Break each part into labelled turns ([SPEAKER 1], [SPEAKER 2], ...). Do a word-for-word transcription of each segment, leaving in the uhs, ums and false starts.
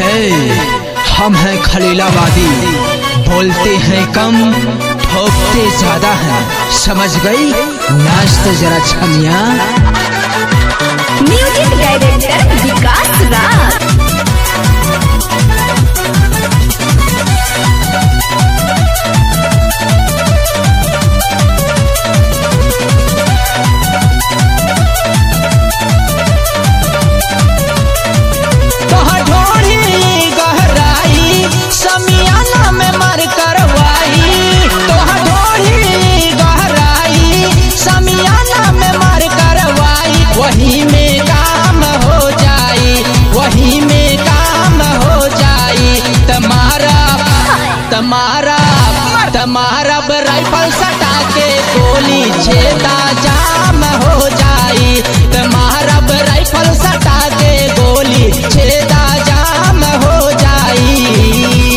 [SPEAKER 1] है, हम हैं खलीलाबादी, बोलते हैं कम ठोकते ज्यादा हैं, समझ गई? नाच तो जरा छमिया।
[SPEAKER 2] Music director Vikas Raj.
[SPEAKER 1] वही में काम हो जाई, वही में काम हो जाई। तुम्हारा तुम्हारा तुम्हारा राइफल सटा के गोली छेदा जाम हो जाई। तुम्हारा राइफल सटा के गोली छेदा जाम हो जाई।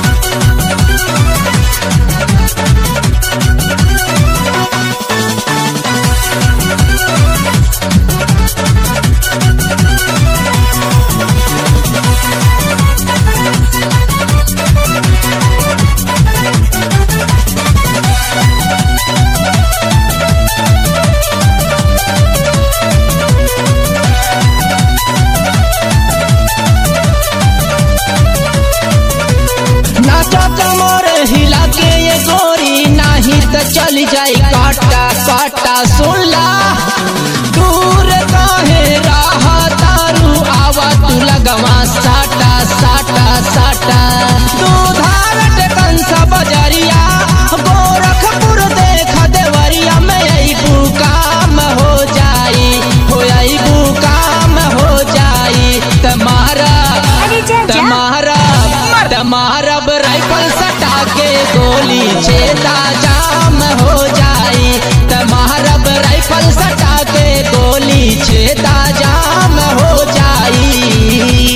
[SPEAKER 1] हिला के ये गोरी नहीं तो चल जाई काटा काटा। सुनला दूर काहे रहा तारू, आवा तू लगवा साटा साटा साटा। दूधारट कंसा बजरिया गोरखपुर देख देवरिया में अबू काम हो जाई, हो अबू काम हो जाई। तुम्हारा तुम्हारा तुम्हारा राइफल सटा के गोली छेदा जाम हो जाई। तुम्हारा राइफल सटा के गोली छेदा जाम हो जाई।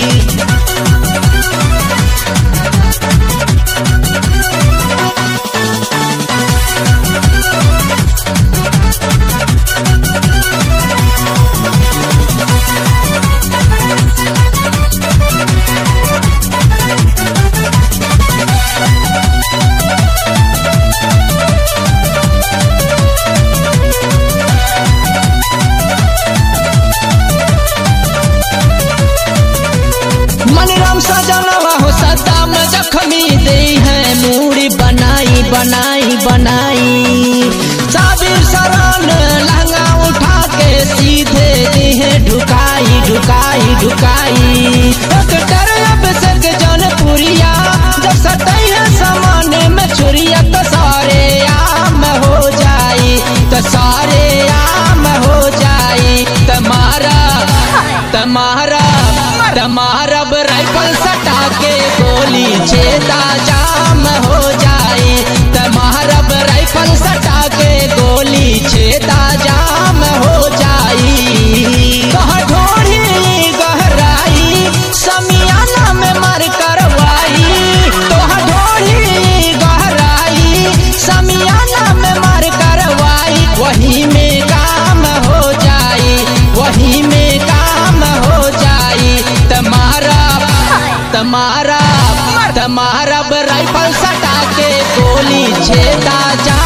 [SPEAKER 1] सजनवा हो सदाम जख्मी दे है मूड़ी बनाई बनाई बनाई। साबिर सरान लहंगा उठा के सीधे दी है ढुकाई ढुकाई ढुकाई। डॉक्टर अब सक जनपुरिया जब सटई है सामाने में छुरिया तो सारे आम हो जाई, तो सारे आम हो जाई। तुम्हारा तुम्हारा तुम्हारा राइफल सटा के गोली छेदा जाम हो जाई। तुम्हारा राइफल सटा के गोली छेदा जाम हो जाई। कहाँ ढोढ़ी गहराई समियाना में मार करवाई, कहाँ ढोढ़ी गहराई समियाना में मार करवाई। वही में काम हो जाई, वही में काम हो जाई। तुम्हारा तुम्हारा तुम्हारा राइफल सटा के गोली छेदा जा